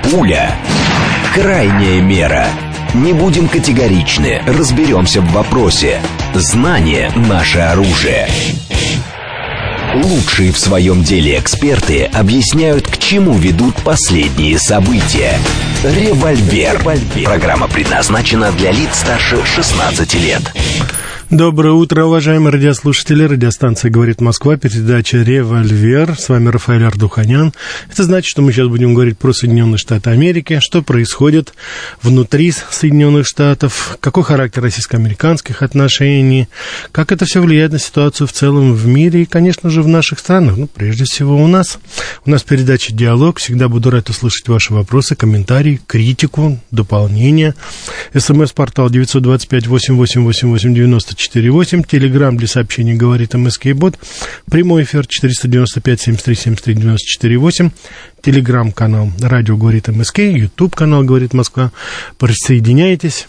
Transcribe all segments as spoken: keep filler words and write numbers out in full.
Пуля. Крайняя мера. Не будем категоричны, разберемся в вопросе. Знание – наше оружие. Лучшие в своем деле эксперты объясняют, к чему ведут последние события. Револьвер. Программа предназначена для лиц старше шестнадцати лет. Доброе утро, уважаемые радиослушатели. Радиостанция «Говорит Москва», передача «Револьвер». С вами Рафаэль Ардуханян. Это значит, что мы сейчас будем говорить про Соединенные Штаты Америки, что происходит внутри Соединенных Штатов, какой характер российско-американских отношений, как это все влияет на ситуацию в целом в мире и, конечно же, в наших странах, ну, прежде всего у нас. У нас передача «Диалог». Всегда буду рад услышать ваши вопросы, комментарии, критику, дополнения. СМС-портал девять два пять восемь восемь восемь восемь девяносто четыре восемь, телеграм для сообщений «Говорит МСК-бот», прямой эфир четыреста девяносто пять семьдесят три семьдесят три девяносто четыре восемь, телеграм-канал «Радио Говорит МСК», ютуб-канал «Говорит Москва». Присоединяйтесь,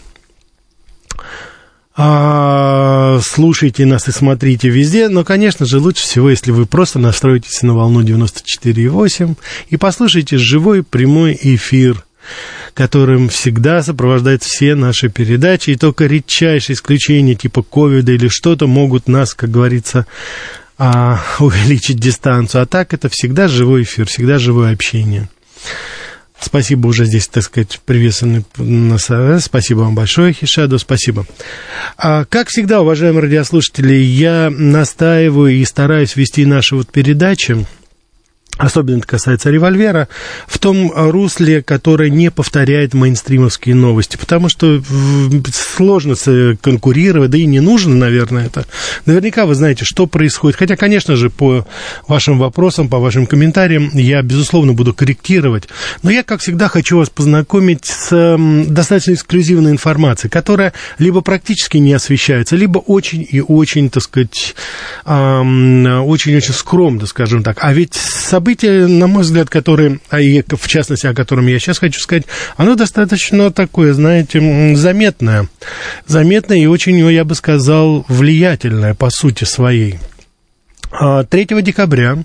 а, слушайте нас и смотрите везде, но, конечно же, лучше всего, если вы просто настроитесь на волну девяносто четыре восемь и послушайте живой прямой эфир, которым всегда сопровождают все наши передачи, и только редчайшие исключения типа ковида или что-то могут нас, как говорится, увеличить дистанцию. А так это всегда живой эфир, всегда живое общение. Спасибо уже здесь, так сказать, приветственный нас. Спасибо вам большое, Хишаду, спасибо. А, как всегда, уважаемые радиослушатели, я настаиваю и стараюсь вести наши вот передачи, особенно это касается «Револьвера», в том русле, которое не повторяет мейнстримовские новости, потому что сложно конкурировать, да и не нужно, наверное, это. Наверняка вы знаете, что происходит, хотя, конечно же, по вашим вопросам, по вашим комментариям я, безусловно, буду корректировать, но я, как всегда, хочу вас познакомить с достаточно эксклюзивной информацией, которая либо практически не освещается, либо очень и очень, так сказать, очень-очень скромно, скажем так, а ведь события, на мой взгляд, которые, а и в частности, о котором я сейчас хочу сказать, оно достаточно такое, знаете, заметное. Заметное и очень, я бы сказал, влиятельное по сути своей. третьего декабря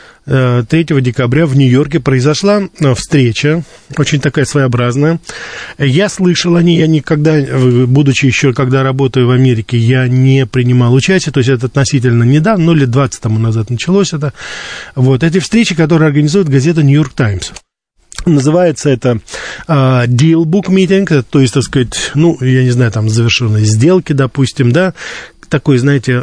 в Нью-Йорке произошла встреча, очень такая своеобразная. Я слышал о ней, я никогда, будучи еще, когда работаю в Америке, я не принимал участие, то есть это относительно недавно, ну, лет двадцать тому назад началось это. Вот, эти встречи, которые организует газета «Нью-Йорк Таймс». Называется это uh, Deal Book Meeting, то есть, так сказать, ну, я не знаю, там, завершенные сделки, допустим, да, такой, знаете,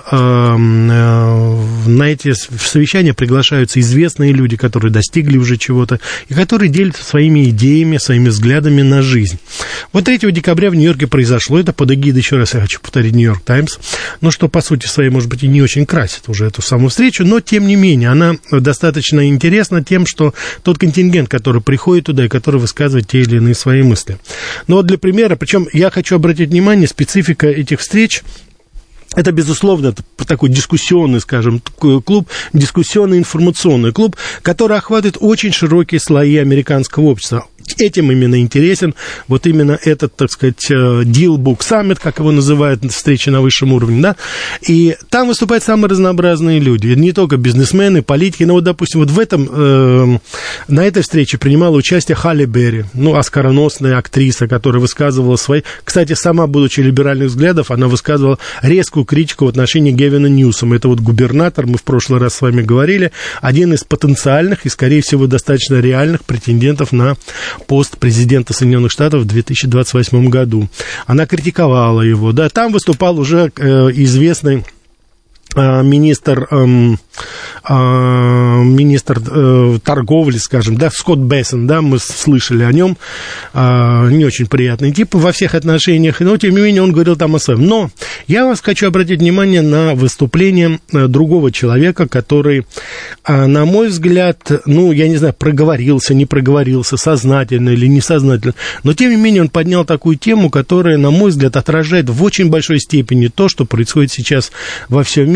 на эти совещания приглашаются известные люди, которые достигли уже чего-то, и которые делятся своими идеями, своими взглядами на жизнь. Вот третьего декабря в Нью-Йорке произошло это под эгидой, еще раз я хочу повторить, «Нью-Йорк Таймс», ну, что, по сути своей, может быть, и не очень красит уже эту самую встречу, но, тем не менее, она достаточно интересна тем, что тот контингент, который приходит туда и который высказывает те или иные свои мысли. Но вот для примера, причем я хочу обратить внимание, специфика этих встреч, это, безусловно, такой дискуссионный, скажем, клуб, дискуссионный информационный клуб, который охватывает очень широкие слои американского общества. Этим именно интересен вот именно этот, так сказать, Deal Book Summit, как его называют, встреча на высшем уровне, да, и там выступают самые разнообразные люди, не только бизнесмены, политики, но вот, допустим, вот в этом, э, на этой встрече принимала участие Халли Берри, ну, оскароносная актриса, которая высказывала свои, кстати, сама, будучи либеральных взглядов, она высказывала резкую критику в отношении Гевина Ньюсома, это вот губернатор, мы в прошлый раз с вами говорили, один из потенциальных и, скорее всего, достаточно реальных претендентов на пост президента Соединенных Штатов в две тысячи двадцать восьмом году. Она критиковала его, да, там выступал уже э, известный э, министр, э, э, министр э, торговли, скажем, да, Скотт Бессон, да, мы слышали о нем, э, не очень приятный тип во всех отношениях, но, тем не менее, он говорил там о своем. Но я вас хочу обратить внимание на выступление другого человека, который, на мой взгляд, ну, я не знаю, проговорился, не проговорился, сознательно или несознательно, но, тем не менее, он поднял такую тему, которая, на мой взгляд, отражает в очень большой степени то, что происходит сейчас во всем мире,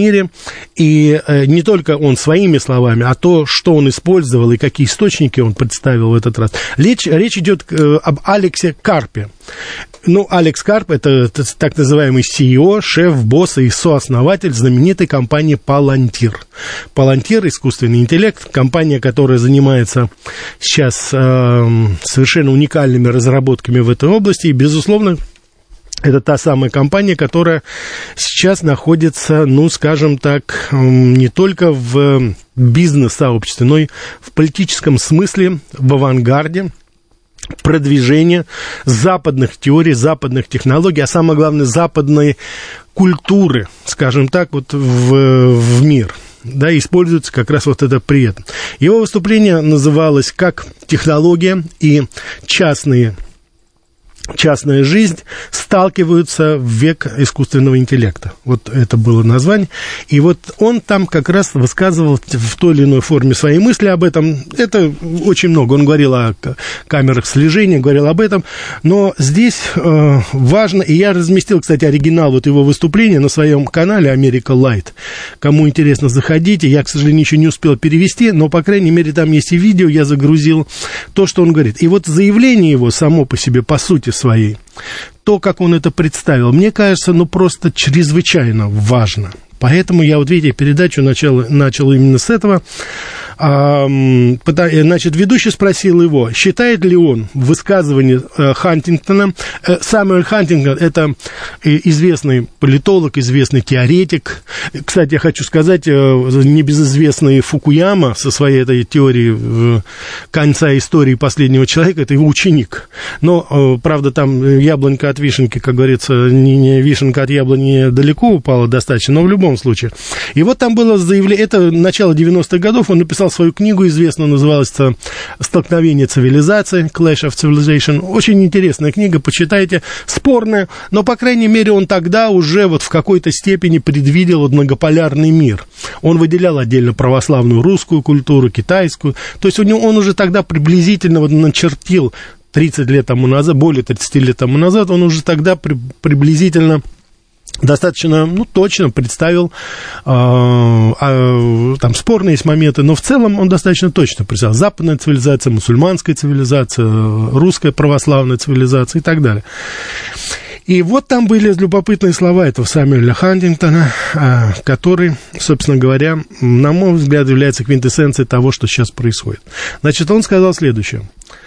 мире. И не только он своими словами, а то, что он использовал и какие источники он представил в этот раз. Речь, речь идет об Алексе Карпе. Ну, Алекс Карп – это так называемый си и о, шеф, босс и сооснователь знаменитой компании Palantir. Palantir – искусственный интеллект, компания, которая занимается сейчас э, совершенно уникальными разработками в этой области. И, безусловно, это та самая компания, которая сейчас находится, ну, скажем так, не только в бизнес-сообществе, но и в политическом смысле в авангарде продвижения западных теорий, западных технологий, а самое главное, западной культуры, скажем так, вот в, в мир. Да, используется как раз вот это при этом. Его выступление называлось «Как технология и частные частная жизнь сталкиваются в век искусственного интеллекта». Вот это было название. И вот он там как раз высказывал в той или иной форме свои мысли об этом. Это очень много. Он говорил о камерах слежения, говорил об этом. Но здесь э, важно, и я разместил, кстати, оригинал вот его выступления на своем канале America Light. Кому интересно, заходите. Я, к сожалению, еще не успел перевести, но, по крайней мере, там есть и видео, я загрузил то, что он говорит. И вот заявление его само по себе, по сути своей, то, как он это представил, мне кажется, ну, просто чрезвычайно важно. Поэтому я, вот видите, передачу начал, начал именно с этого. А, значит, ведущий спросил его, считает ли он высказывание э, Хантингтона, э, Самуэль Хантингтон, это известный политолог, известный теоретик. Кстати, я хочу сказать, э, небезызвестный Фукуяма со своей этой теорией э, конца истории последнего человека, это его ученик. Но, э, правда, там яблонька от вишенки, как говорится, не, не вишенка от яблони далеко упала достаточно, но в любом случае. И вот там было заявление, это начало девяностых годов, он написал свою книгу известную, называлась «Столкновение цивилизаций», «Clash of Civilization». Очень интересная книга, почитайте, спорная, но, по крайней мере, он тогда уже вот в какой-то степени предвидел вот многополярный мир. Он выделял отдельно православную русскую культуру, китайскую, то есть у него, он уже тогда приблизительно вот начертил тридцать лет тому назад, более тридцать лет тому назад, он уже тогда при, приблизительно достаточно, ну, точно представил, э, э, там спорные есть моменты, но в целом он достаточно точно представил. Западная цивилизация, мусульманская цивилизация, русская православная цивилизация и так далее. И вот там были любопытные слова этого Самуэля Хантингтона, э, который, собственно говоря, на мой взгляд, является квинтэссенцией того, что сейчас происходит. Значит, он сказал следующее.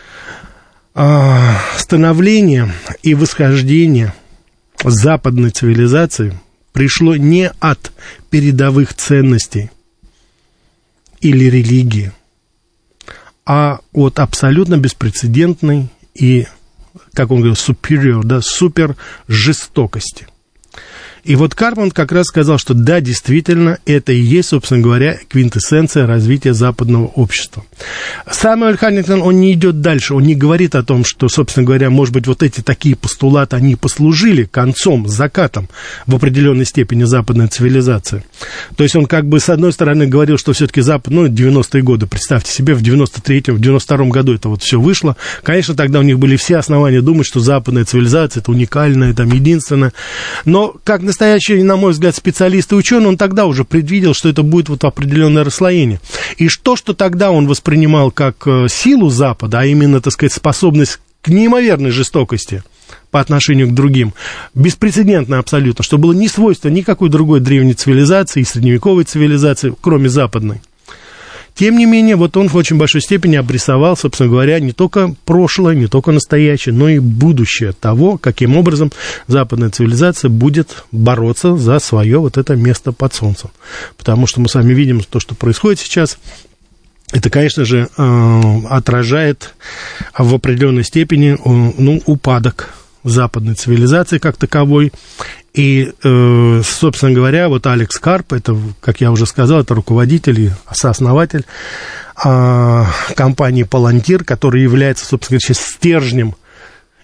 Э, становление и восхождение западной цивилизации пришло не от передовых ценностей или религии, а от абсолютно беспрецедентной и, как он говорил, superior, да, супер жестокости. И вот Карпман как раз сказал, что да, действительно, это и есть, собственно говоря, квинтэссенция развития западного общества. Самуэль Хантингтон, он не идет дальше, он не говорит о том, что, собственно говоря, может быть, вот эти такие постулаты, они послужили концом, закатом в определенной степени западной цивилизации. То есть он как бы, с одной стороны, говорил, что все-таки Запад, ну, девяностые годы, представьте себе, в девяносто третьем, в девяносто втором году это вот все вышло. Конечно, тогда у них были все основания думать, что западная цивилизация, это уникальная, там, единственная. Но, как настоящий, на мой взгляд, специалист и ученый, он тогда уже предвидел, что это будет вот определенное расслоение. И то, что тогда он воспринимал как силу Запада, а именно, так сказать, способность к неимоверной жестокости по отношению к другим, беспрецедентно абсолютно, что было не свойство никакой другой древней цивилизации, средневековой цивилизации, кроме западной. Тем не менее, вот он в очень большой степени обрисовал, собственно говоря, не только прошлое, не только настоящее, но и будущее того, каким образом западная цивилизация будет бороться за свое вот это место под солнцем. Потому что мы с вами видим то, что происходит сейчас. Это, конечно же, отражает в определенной степени, ну, упадок западной цивилизации как таковой. И, собственно говоря, вот Алекс Карп, это, как я уже сказал, это руководитель и сооснователь компании Palantir, который является, собственно говоря, стержнем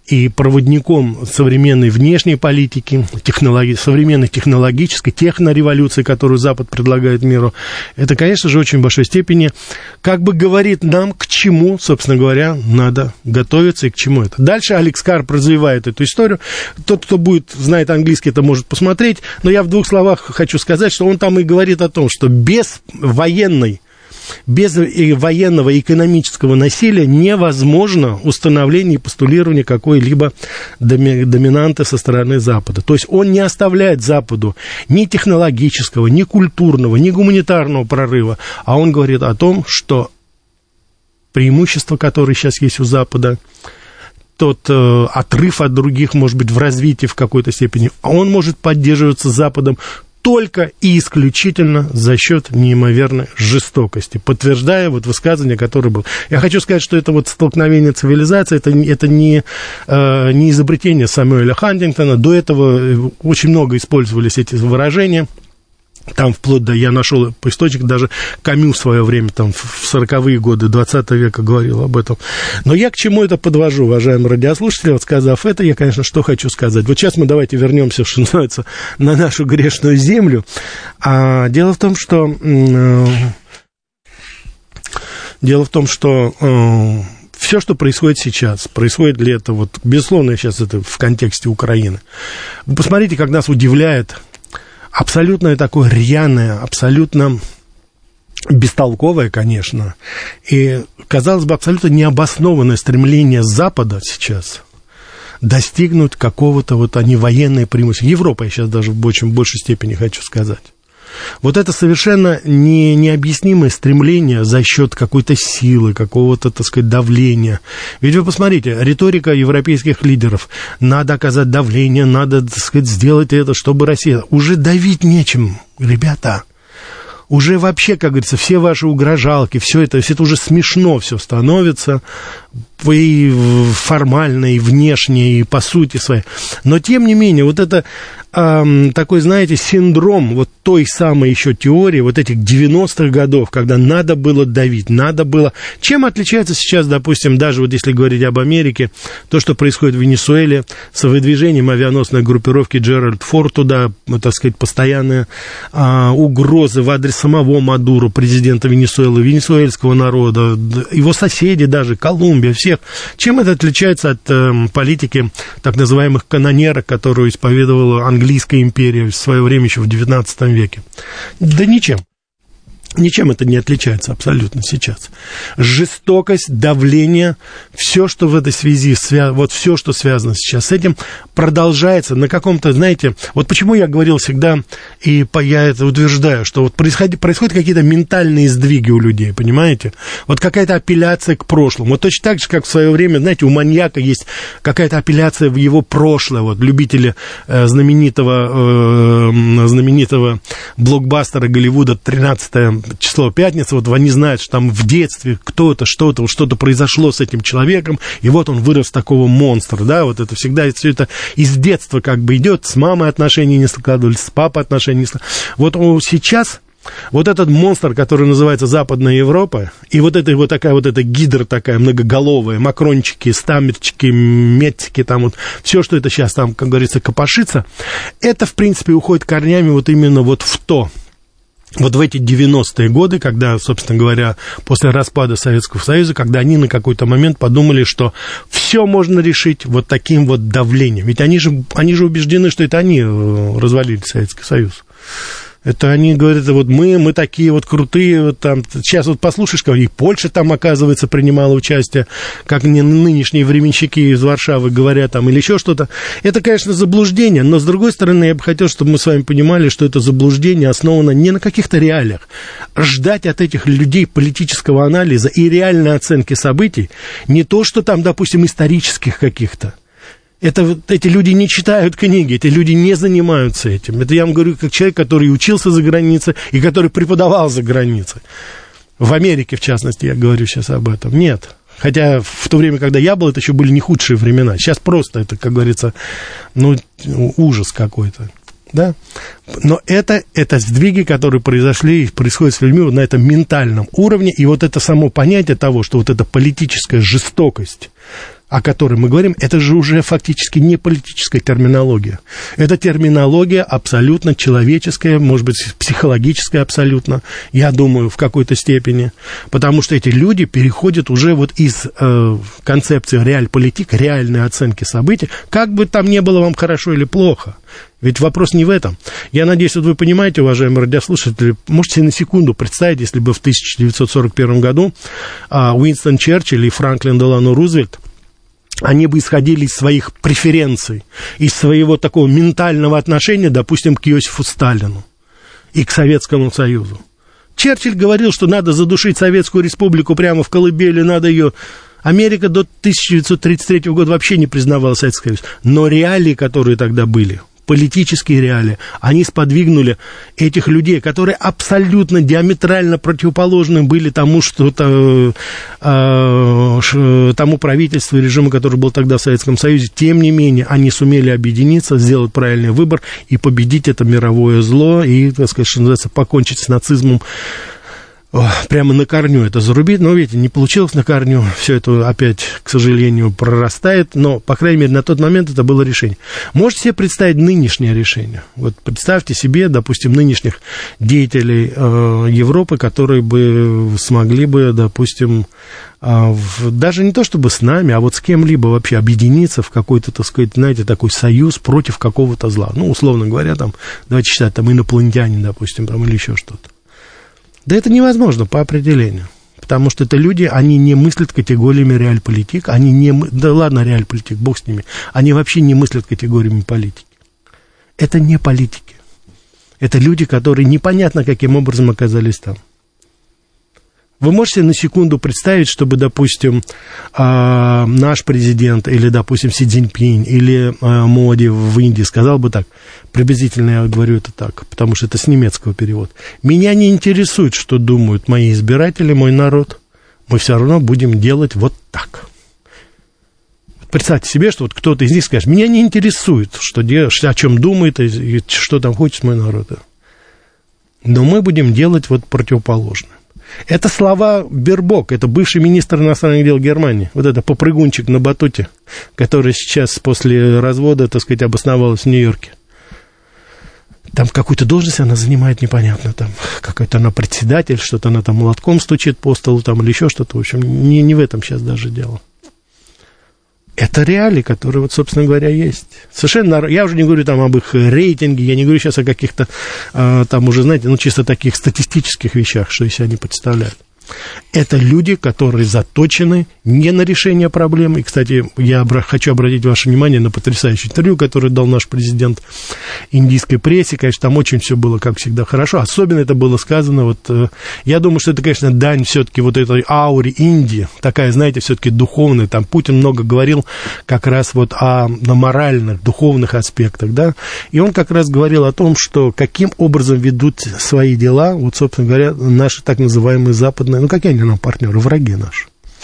и проводником современной внешней политики, технологи- современной технологической, технореволюции, которую Запад предлагает миру, это, конечно же, в очень большой степени как бы говорит нам, к чему, собственно говоря, надо готовиться и к чему это. Дальше Алекс Карп развивает эту историю. Тот, кто будет, знает английский, это может посмотреть, но я в двух словах хочу сказать, что он там и говорит о том, что без военной Без военного и экономического насилия невозможно установление и постулирование какой-либо доми- доминанты со стороны Запада. То есть он не оставляет Западу ни технологического, ни культурного, ни гуманитарного прорыва, а он говорит о том, что преимущества, которые сейчас есть у Запада, тот э, отрыв от других, может быть, в развитии в какой-то степени, он может поддерживаться Западом только и исключительно за счет неимоверной жестокости, подтверждая вот высказывание, которое было. Я хочу сказать, что это вот столкновение цивилизаций, это, это не, э, не изобретение Сэмюэля Хантингтона, до этого очень много использовались эти выражения. Там вплоть до, я нашел источник, даже Камю в свое время, там, в сороковые годы двадцатого века говорил об этом. Но я к чему это подвожу, уважаемые радиослушатели? Вот сказав это, я, конечно, что хочу сказать. Вот сейчас мы давайте вернемся, что называется, на нашу грешную землю. А дело в том, что... Э, дело в том, что... Э, все, что происходит сейчас, происходит ли это, вот, безусловно, сейчас это в контексте Украины. Вы посмотрите, как нас удивляет абсолютно такое рьяное, абсолютно бестолковое, конечно, и, казалось бы, абсолютно необоснованное стремление Запада сейчас достигнуть какого-то вот они военное преимущество. Европа, я сейчас даже в очень большей степени хочу сказать. Вот это совершенно не, необъяснимое стремление за счет какой-то силы, какого-то, так сказать, давления. Ведь вы посмотрите, риторика европейских лидеров. Надо оказать давление, надо, так сказать, сделать это, чтобы Россия... Уже давить нечем, ребята. Уже вообще, как говорится, все ваши угрожалки, все это, все это уже смешно все становится. И формально, и внешне, и по сути своей. Но, тем не менее, вот это э, такой, знаете, синдром вот той самой еще теории, вот этих девяностых годов, когда надо было давить, надо было... Чем отличается сейчас, допустим, даже вот если говорить об Америке, то, что происходит в Венесуэле с выдвижением авианосной группировки Джеральд Форд туда, ну, так сказать, постоянные э, угрозы в адрес самого Мадуро, президента Венесуэлы, венесуэльского народа, его соседи даже, Колумбия, все. Чем это отличается от э, политики так называемых канонерок, которую исповедовала английская империя в свое время еще в девятнадцатом веке? Да ничем. Ничем это не отличается абсолютно сейчас. Жестокость, давление, все, что в этой связи, свя... вот все, что связано сейчас с этим, продолжается на каком-то, знаете, вот почему я говорил всегда, и я это утверждаю, что вот происходит, происходят какие-то ментальные сдвиги у людей, понимаете? Вот какая-то апелляция к прошлому. Вот точно так же, как в свое время, знаете, у маньяка есть какая-то апелляция в его прошлое. Вот любители э, знаменитого, э, знаменитого блокбастера Голливуда тринадцатое число пятницы, вот они знают, что там в детстве кто-то, что-то, что-то произошло с этим человеком, и вот он вырос такого монстра, да, вот это всегда, все это из детства как бы идет, с мамой отношения не складывались, с папой отношения не складывались. Вот он сейчас, вот этот монстр, который называется Западная Европа, и вот эта вот такая вот эта гидра такая многоголовая, макрончики, стамерчики, метики, там вот, все, что это сейчас там, как говорится, копошится, это, в принципе, уходит корнями вот именно вот в то, вот в эти девяностые годы, когда, собственно говоря, после распада Советского Союза, когда они на какой-то момент подумали, что все можно решить вот таким вот давлением. Ведь они же, они же убеждены, что это они развалили Советский Союз. Это они говорят, вот мы, мы такие вот крутые, вот там, сейчас вот послушаешь, и Польша там, оказывается, принимала участие, как не нынешние временщики из Варшавы говорят там, или еще что-то. Это, конечно, заблуждение, но, с другой стороны, я бы хотел, чтобы мы с вами понимали, что это заблуждение основано не на каких-то реалиях. Ждать от этих людей политического анализа и реальной оценки событий не то, что там, допустим, исторических каких-то. Это, эти люди не читают книги, эти люди не занимаются этим. Это я вам говорю как человек, который учился за границей и который преподавал за границей. В Америке, в частности, я говорю сейчас об этом. Нет. Хотя в то время, когда я был, это еще были не худшие времена. Сейчас просто это, как говорится, ну, ужас какой-то. Да? Но это, это сдвиги, которые произошли и происходят с людьми вот на этом ментальном уровне. И вот это само понятие того, что вот эта политическая жестокость, о которой мы говорим, это же уже фактически не политическая терминология. Это терминология абсолютно человеческая, может быть, психологическая абсолютно, я думаю, в какой-то степени. Потому что эти люди переходят уже вот из э, концепции реаль-политик, реальной оценки событий, как бы там ни было вам хорошо или плохо. Ведь вопрос не в этом. Я надеюсь, вот вы понимаете, уважаемые радиослушатели, можете на секунду представить, если бы в тысяча девятьсот сорок первом году э, Уинстон Черчилль и Франклин Делано Рузвельт, они бы исходили из своих преференций, из своего такого ментального отношения, допустим, к Иосифу Сталину и к Советскому Союзу. Черчилль говорил, что надо задушить Советскую Республику прямо в колыбели, надо ее... Америка до тысяча девятьсот тридцать третьего года вообще не признавала Советский Союз. Но реалии, которые тогда были, политические реалии, они сподвигнули этих людей, которые абсолютно диаметрально противоположны были тому, что э, тому правительству и режиму, который был тогда в Советском Союзе. Тем не менее, они сумели объединиться, сделать правильный выбор и победить это мировое зло и, так сказать, что называется, покончить с нацизмом. Прямо на корню это зарубить, но, видите, не получилось на корню, все это опять, к сожалению, прорастает, но, по крайней мере, на тот момент это было решение. Можете себе представить нынешнее решение? Вот представьте себе, допустим, нынешних деятелей э, Европы, которые бы смогли бы, допустим, э, в, даже не то чтобы с нами, а вот с кем-либо вообще объединиться в какой-то, так сказать, знаете, такой союз против какого-то зла. Ну, условно говоря, там, давайте считать, там, инопланетяне, допустим, там, или еще что-то. Да это невозможно по определению, потому что это люди, они не мыслят категориями реаль-политик, они не... Да ладно, реаль-политик, бог с ними, они вообще не мыслят категориями политики. Это не политики. Это люди, которые непонятно каким образом оказались там. Вы можете на секунду представить, чтобы, допустим, наш президент или, допустим, Си Цзиньпинь или Моди в Индии сказал бы так, приблизительно я говорю это так, потому что это с немецкого перевода. Меня не интересует, что думают мои избиратели, мой народ, мы все равно будем делать вот так. Представьте себе, что вот кто-то из них скажет, меня не интересует, что, о чем думает и что там хочет мой народ. Но мы будем делать вот противоположное. Это слова Бербок, это бывший министр иностранных дел Германии, вот это попрыгунчик на батуте, который сейчас после развода, так сказать, обосновалась в Нью-Йорке. Там какую-то должность она занимает, непонятно, там какой-то она председатель, что-то она там молотком стучит по столу, там, или еще что-то, в общем, не, не в этом сейчас даже дело. Это реалии, которые, вот, собственно говоря, есть. Совершенно, я уже не говорю там об их рейтинге, я не говорю сейчас о каких-то, а, там уже, знаете, ну, чисто таких статистических вещах, что из себя они представляют. Это люди, которые заточены не на решение проблемы. И, кстати, я обра- хочу обратить ваше внимание на потрясающее интервью, которое дал наш президент индийской прессе. Конечно, там очень все было, как всегда, хорошо. Особенно это было сказано, вот, э, я думаю, что это, конечно, дань все-таки вот этой ауре Индии, такая, знаете, все-таки духовная. Там Путин много говорил как раз вот о на моральных, духовных аспектах, да. И он как раз говорил о том, что каким образом ведут свои дела, вот, собственно говоря, наши так называемые западные, ну, какие они нам партнеры, враги наши,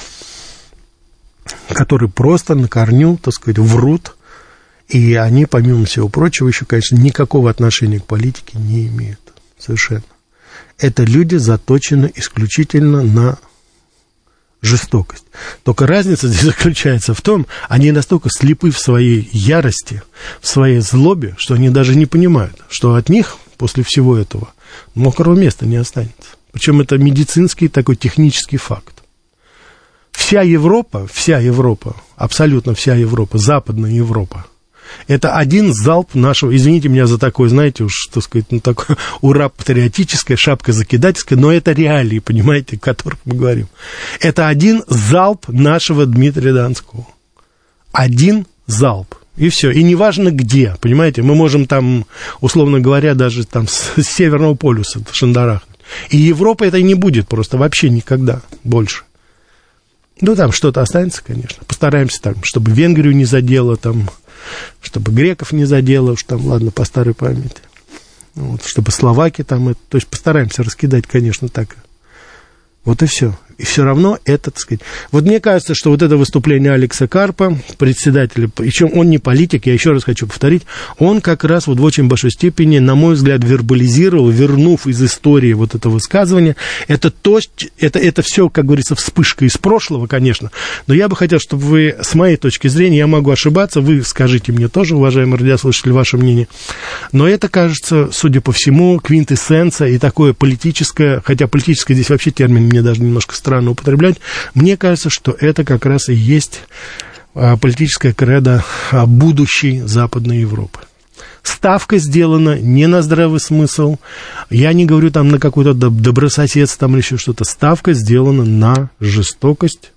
которые просто на корню, так сказать, врут, и они, помимо всего прочего, еще, конечно, никакого отношения к политике не имеют, совершенно. Это люди заточены исключительно на жестокость. Только разница здесь заключается в том, они настолько слепы в своей ярости, в своей злобе, что они даже не понимают, что от них после всего этого мокрого места не останется. Причем это медицинский такой технический факт. Вся Европа, вся Европа, абсолютно вся Европа, Западная Европа, это один залп нашего, извините меня за такое, знаете, уж, так сказать, ну, такое ура патриотическое, шапка закидательская, но это реалии, понимаете, о которых мы говорим. Это один залп нашего Дмитрия Донского. Один залп. И все. И неважно где, понимаете, мы можем там, условно говоря, даже там с Северного полюса шандарахнуть. И Европа это не будет просто вообще никогда больше. Ну, там что-то останется, конечно. Постараемся там, чтобы Венгрию не задело, там, чтобы греков не задело, уж там, ладно, по старой памяти. Вот, чтобы Словакия там, это, то есть постараемся раскидать, конечно, так. Вот и все. И все равно это, так сказать... Вот мне кажется, что вот это выступление Алекса Карпа, председателя, причем он не политик, я еще раз хочу повторить, он как раз вот в очень большой степени, на мой взгляд, вербализировал, вернув из истории вот это высказывание. Это то, это, это все, как говорится, вспышка из прошлого, конечно, но я бы хотел, чтобы вы, с моей точки зрения, я могу ошибаться, вы скажите мне тоже, уважаемые радиослушатели, ваше мнение, но это, кажется, судя по всему, квинтэссенция и такое политическое, хотя политическое здесь вообще термин мне даже немножко странно употреблять, мне кажется, что это как раз и есть политическая кредо будущей Западной Европы. Ставка сделана не на здравый смысл, я не говорю там на какое-то добрососедство там или еще что-то, ставка сделана на жестокость,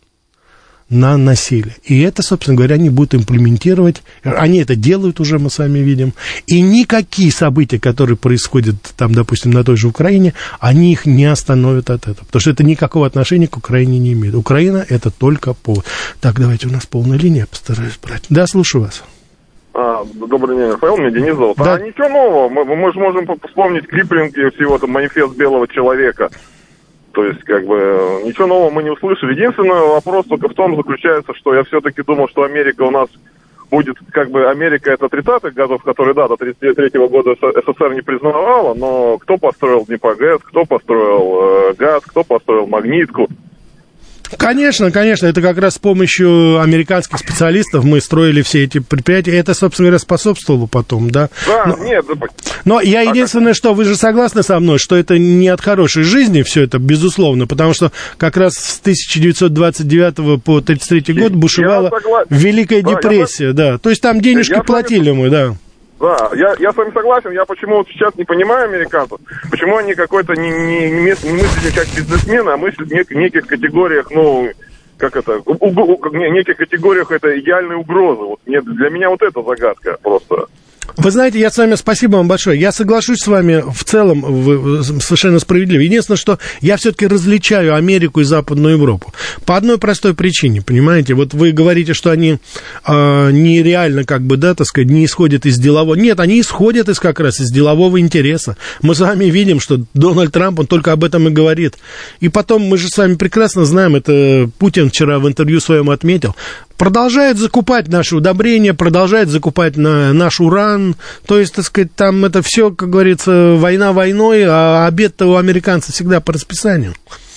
на насилие. И это, собственно говоря, они будут имплементировать, они это делают уже, мы с вами видим, и никакие события, которые происходят там, допустим, на той же Украине, они их не остановят от этого, потому что это никакого отношения к Украине не имеет. Украина — это только повод. Так, давайте, у нас полная линия, я постараюсь брать. Да, слушаю вас. А, добрый день, Рафаэл, меня Денис зовут. Да. А ничего нового, мы, мы же можем вспомнить Киплинг и всего там манифест белого человека. То есть, как бы, ничего нового мы не услышали. Единственный вопрос только в том заключается, что я все-таки думал, что Америка у нас будет, как бы, Америка это тридцатых годов, которые, да, до тридцать третьего года СССР не признавала, но кто построил Днепрогэс, кто построил э, ГАЗ, кто построил Магнитку. Конечно, конечно, это как раз с помощью американских специалистов мы строили все эти предприятия, и это, собственно говоря, способствовало потом, да? Да, но, нет. Но я единственное, что вы же согласны со мной, что это не от хорошей жизни все это, безусловно, потому что как раз с тысяча девятьсот двадцать девятого по тридцать третий год бушевала Великая да, депрессия, я... да, то есть там денежки я платили мы, да. Да, я, я с вами согласен, я почему вот сейчас не понимаю американцев, почему они какой-то не, не, не, не мыслят как бизнесмены, а мыслят в нек, неких категориях, ну, как это, у, у, у, неких категориях это идеальные угрозы. Вот мне, для меня вот это загадка просто. Вы знаете, я с вами, спасибо вам большое. Я соглашусь с вами в целом, вы совершенно справедливо. Единственное, что я все-таки различаю Америку и Западную Европу. По одной простой причине, понимаете? Вот вы говорите, что они э, нереально, как бы, да, так сказать, не исходят из делового. Нет, они исходят из как раз из делового интереса. Мы с вами видим, что Дональд Трамп, он только об этом и говорит. И потом, мы же с вами прекрасно знаем, это Путин вчера в интервью своем отметил, продолжает закупать наши удобрения, продолжает закупать на наш уран. То есть, так сказать, там это все, как говорится, война войной, а обед-то у американцев всегда по расписанию.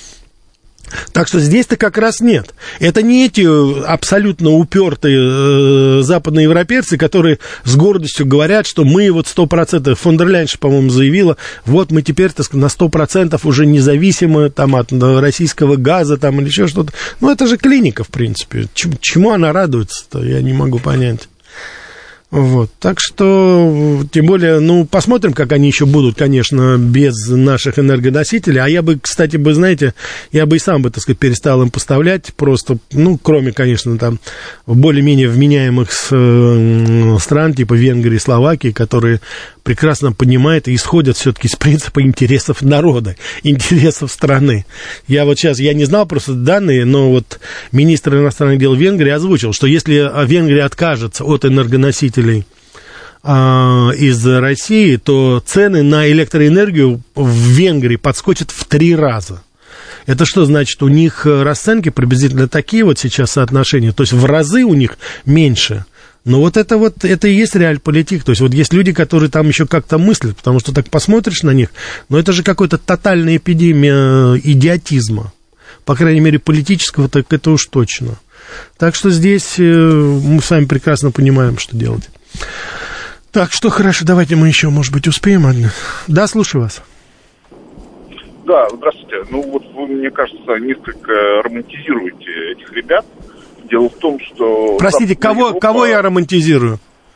Так что здесь-то как раз нет. Это не эти абсолютно упертые э, западноевропейцы, которые с гордостью говорят, что мы вот сто процентов, фон дер Ляйен, по-моему, заявила, вот мы теперь, так сказать, на сто процентов уже независимы там, от российского газа там, или еще что-то. Ну, это же клиника, в принципе. Чему, чему она радуется-то, я не могу понять. Вот, так что, тем более, ну, посмотрим, как они еще будут, конечно, без наших энергоносителей, а я бы, кстати, бы, знаете, я бы и сам бы, так сказать, перестал им поставлять, просто, ну, кроме, конечно, там, более-менее вменяемых стран, типа Венгрии, Словакии, которые прекрасно понимают и исходят все-таки из принципа интересов народа, интересов страны. Я вот сейчас, я не знал просто данные, но вот министр иностранных дел Венгрии озвучил, что если Венгрия откажется от энергоносителей из России, то цены на электроэнергию в Венгрии подскочат в три раза. Это что значит? У них расценки приблизительно такие вот сейчас соотношения, то есть в разы у них меньше. Но вот это вот, это и есть реальполитик. То есть вот есть люди, которые там еще как-то мыслят, потому что так посмотришь на них, но это же какая-то тотальная эпидемия идиотизма. По крайней мере, политического, так это уж точно. Так что здесь мы с вами прекрасно понимаем, что делать. Так, что хорошо, давайте мы еще, может быть, успеем. Да, слушаю вас. Да, здравствуйте. Ну вот вы, мне кажется, несколько романтизируете этих ребят. Дело в том, что... Простите, кого, Европа, кого я романтизирую?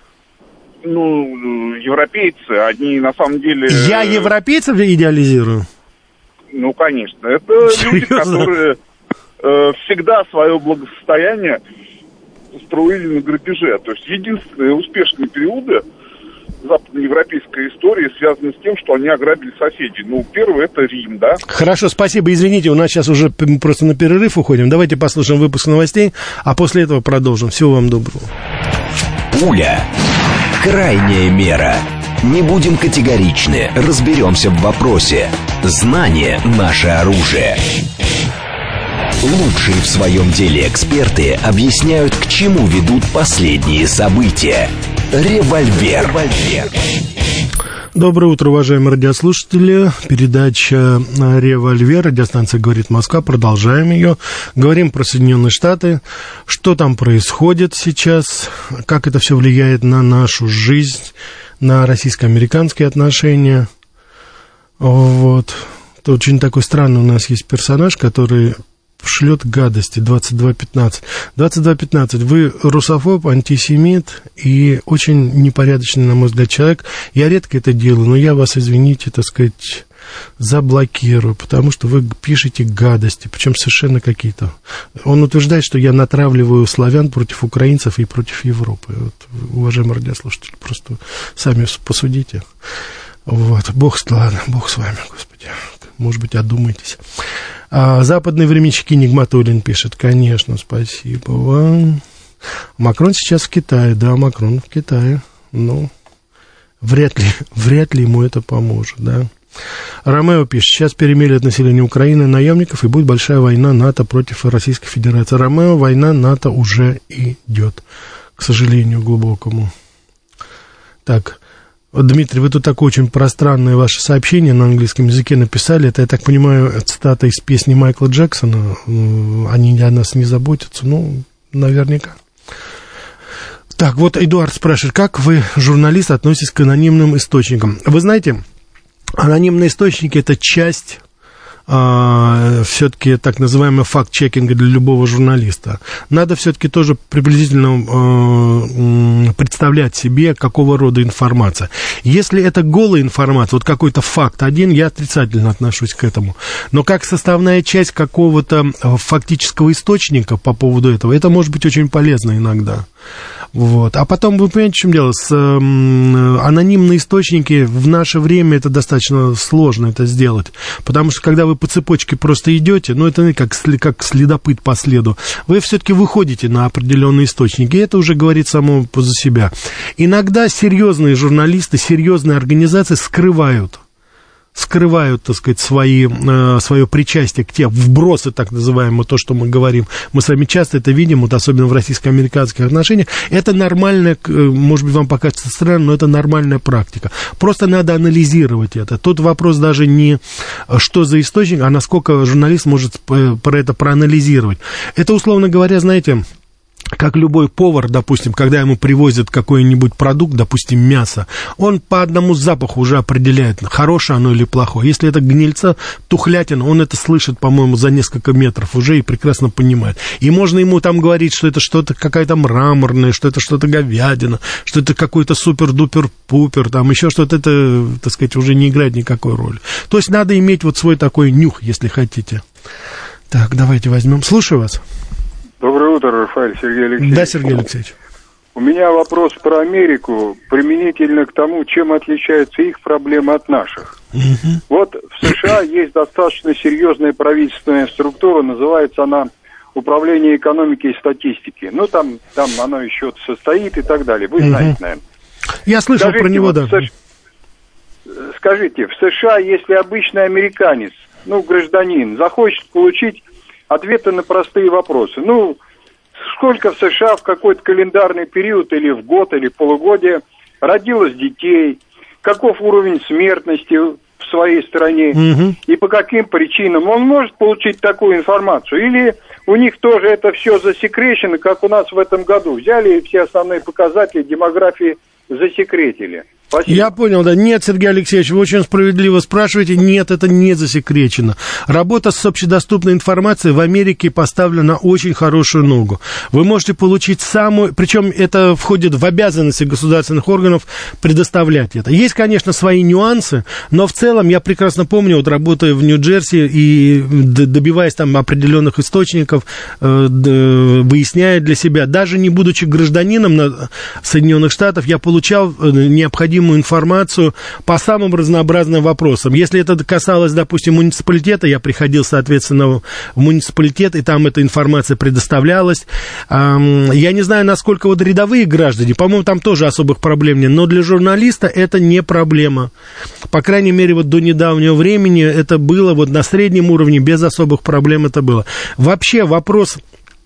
Ну, европейцы, они на самом деле... Я европейцев идеализирую? Ну, конечно. Это люди, которые э, всегда свое благосостояние строили на грабеже. То есть единственные успешные периоды западноевропейской истории связаны с тем, что они ограбили соседей. Ну, первый — это Рим, да? Хорошо, спасибо. Извините, у нас сейчас уже просто на перерыв уходим. Давайте послушаем выпуск новостей, а после этого продолжим. Всего вам доброго. Пуля. Крайняя мера. Не будем категоричны, разберемся в вопросе. Знание — наше оружие. Лучшие в своем деле эксперты объясняют, к чему ведут последние события. Револьвер. Револьвер. Доброе утро, уважаемые радиослушатели. Передача «Револьвер», радиостанция «Говорит Москва». Продолжаем ее. Говорим про Соединенные Штаты. Что там происходит сейчас, как это все влияет на нашу жизнь, на российско-американские отношения. Вот. Это очень такой странный у нас есть персонаж, который шлет гадости. двадцать два пятнадцать. двадцать два пятнадцать. Вы русофоб, антисемит и очень непорядочный, на мой взгляд, человек. Я редко это делаю, но я вас, извините, так сказать, заблокирую, потому что вы пишете гадости, причем совершенно какие-то. Он утверждает, что я натравливаю славян против украинцев и против Европы. Вот, уважаемые радиослушатели, просто сами посудите. Вот, Бог, ладно, Бог с вами, Господи. Может быть, одумайтесь. А, западные временщики Нигматуллин пишет, конечно, спасибо вам. Макрон сейчас в Китае, да, Макрон в Китае. Ну, вряд ли, вряд ли ему это поможет, да. Ромео пишет, сейчас перемелят население Украины наемников, и будет большая война НАТО против Российской Федерации. Ромео, война НАТО уже идет, к сожалению, глубокому. Так, Дмитрий, вы тут такое очень пространное ваше сообщение на английском языке написали. Это, я так понимаю, цитата из песни Майкла Джексона. Они о нас не заботятся. Ну, наверняка. Так, вот Эдуард спрашивает, как вы, журналист, относитесь к анонимным источникам? Вы знаете, анонимные источники – это часть... Uh, все-таки так называемый факт-чекинга для любого журналиста. Надо все-таки тоже приблизительно uh, представлять себе, какого рода информация. Если это голая информация, вот какой-то факт один, я отрицательно отношусь к этому. Но как составная часть какого-то фактического источника по поводу этого, это может быть очень полезно иногда. Вот. А потом, вы понимаете, в чем дело? С, э, анонимные источники в наше время это достаточно сложно это сделать. Потому что, когда вы по цепочке просто идете, ну, это как, как следопыт по следу, вы все-таки выходите на определенные источники, и это уже говорит само за себя. Иногда серьезные журналисты, серьезные организации скрывают. скрывают, так сказать, свои, э, свое причастие к тем вбросы, так называемые, то, что мы говорим. Мы с вами часто это видим, вот особенно в российско-американских отношениях. Это нормальная, может быть, вам покажется странно, но это нормальная практика. Просто надо анализировать это. Тут вопрос даже не что за источник, а насколько журналист может про это проанализировать. Это, условно говоря, знаете... Как любой повар, допустим, когда ему привозят какой-нибудь продукт, допустим, мясо, он по одному запаху уже определяет, хорошее оно или плохое. Если это гнильца, тухлятина, он это слышит, по-моему, за несколько метров уже и прекрасно понимает. И можно ему там говорить, что это что-то какая-то мраморная, что это что-то говядина, что это какой-то супер-дупер-пупер, там еще что-то, это, так сказать, уже не играет никакой роли. То есть надо иметь вот свой такой нюх, если хотите. Так, давайте возьмем. Слушаю вас. Доброе утро, Рафаэль, Сергей Алексеевич. Да, Сергей Алексеевич. У меня вопрос про Америку, применительно к тому, чем отличаются их проблемы от наших. Угу. Вот в США есть достаточно серьезная правительственная структура, называется она Управление экономики и статистики. Ну, там, там оно еще состоит и так далее. Вы угу. знаете, наверное. Я слышал скажите, про него, вот да. Сш... Скажите, в США, если обычный американец, ну, гражданин, захочет получить ответы на простые вопросы. Ну, сколько в США в какой-то календарный период или в год, или в полугодие родилось детей, каков уровень смертности в своей стране угу. и по каким причинам, он может получить такую информацию. Или у них тоже это все засекречено, как у нас в этом году. Взяли все основные показатели демографии, засекретили. Спасибо. Я понял, да. Нет, Сергей Алексеевич, вы очень справедливо спрашиваете. Нет, это не засекречено. Работа с общедоступной информацией в Америке поставлена на очень хорошую ногу. Вы можете получить самую... Причем это входит в обязанности государственных органов предоставлять это. Есть, конечно, свои нюансы, но в целом я прекрасно помню, вот работая в Нью-Джерси и добиваясь там определенных источников, выясняя для себя, даже не будучи гражданином Соединенных Штатов, я получал необходимые необходимую информацию по самым разнообразным вопросам. Если это касалось, допустим, муниципалитета, я приходил, соответственно, в муниципалитет, и там эта информация предоставлялась. Я не знаю, насколько вот рядовые граждане, по-моему, там тоже особых проблем нет, но для журналиста это не проблема. По крайней мере, вот до недавнего времени это было вот на среднем уровне, без особых проблем это было. Вообще вопрос,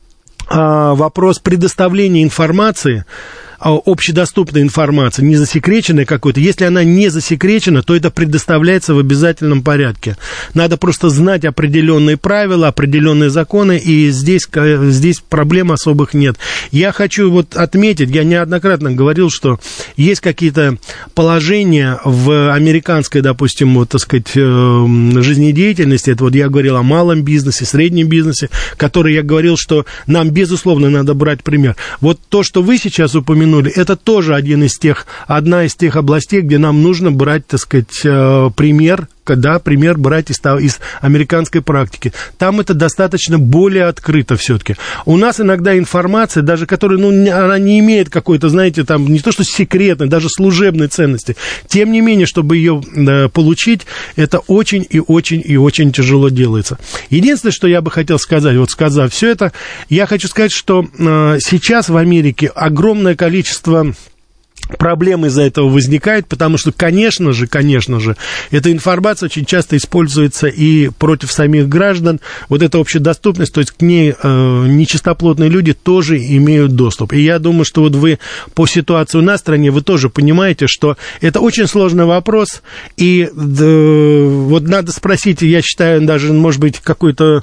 вопрос предоставления информации, общедоступной информации, не засекреченной какой-то. Если она не засекречена, то это предоставляется в обязательном порядке. Надо просто знать определенные правила, определенные законы, и здесь, здесь проблем особых нет. Я хочу вот отметить, я неоднократно говорил, что есть какие-то положения в американской, допустим, вот, так сказать, жизнедеятельности. Это вот я говорил о малом бизнесе, среднем бизнесе, который я говорил, что нам, безусловно, надо брать пример. Вот то, что вы сейчас упомянули, это тоже один из тех, одна из тех областей, где нам нужно брать, так сказать, пример, да, пример брать из, из американской практики. Там это достаточно более открыто все-таки. У нас иногда информация, даже которая, ну, она не имеет какой-то, знаете, там, не то что секретной, даже служебной ценности. Тем не менее, чтобы ее э, получить, это очень и очень и очень тяжело делается. Единственное, что я бы хотел сказать, вот сказав все это, я хочу сказать, что э, сейчас в Америке огромное количество проблем из-за этого возникает, потому что, конечно же, конечно же, эта информация очень часто используется и против самих граждан. Вот эта общедоступность, то есть к ней э, нечистоплотные люди тоже имеют доступ. И я думаю, что вот вы по ситуации на стране, вы тоже понимаете, что это очень сложный вопрос, и да, вот надо спросить, я считаю, даже, может быть, какой-то,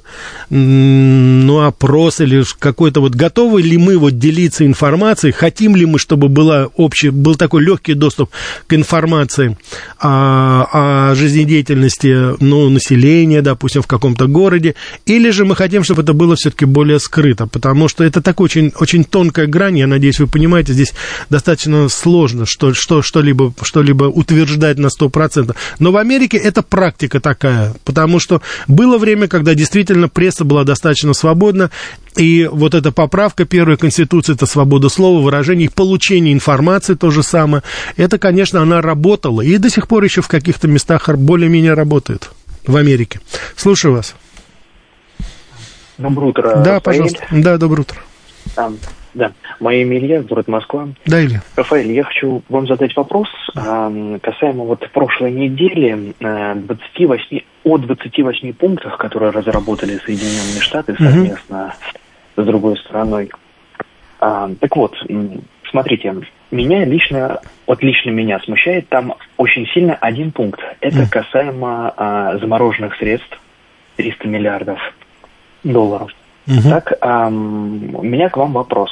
ну, опрос или какой-то вот, готовы ли мы вот делиться информацией, хотим ли мы, чтобы была общая, был такой легкий доступ к информации о, о жизнедеятельности, ну, населения, допустим, в каком-то городе, или же мы хотим, чтобы это было все-таки более скрыто, потому что это такая очень, очень тонкая грань, я надеюсь, вы понимаете, здесь достаточно сложно что, что, что-либо, что-либо утверждать на сто процентов. Но в Америке это практика такая, потому что было время, когда действительно пресса была достаточно свободна, и вот эта поправка первой Конституции, это свобода слова, выражений, получение информации, то же самое, это, конечно, она работала, и до сих пор еще в каких-то местах более-менее работает в Америке. Слушаю вас. Доброе утро. Да, Рафаэль. пожалуйста. Да, доброе утро. А, да, мое имя Илья, город Москва. Да, Илья. Рафаэль, я хочу вам задать вопрос а, касаемо вот прошлой недели а, двадцати восьми, о двадцати восьми пунктах, которые разработали Соединенные Штаты совместно угу. с другой стороной. А, так вот, смотрите, меня лично, вот лично меня смущает там очень сильно один пункт. Это mm. касаемо а, замороженных средств, триста миллиардов долларов. Mm-hmm. Так, а, у меня к вам вопрос.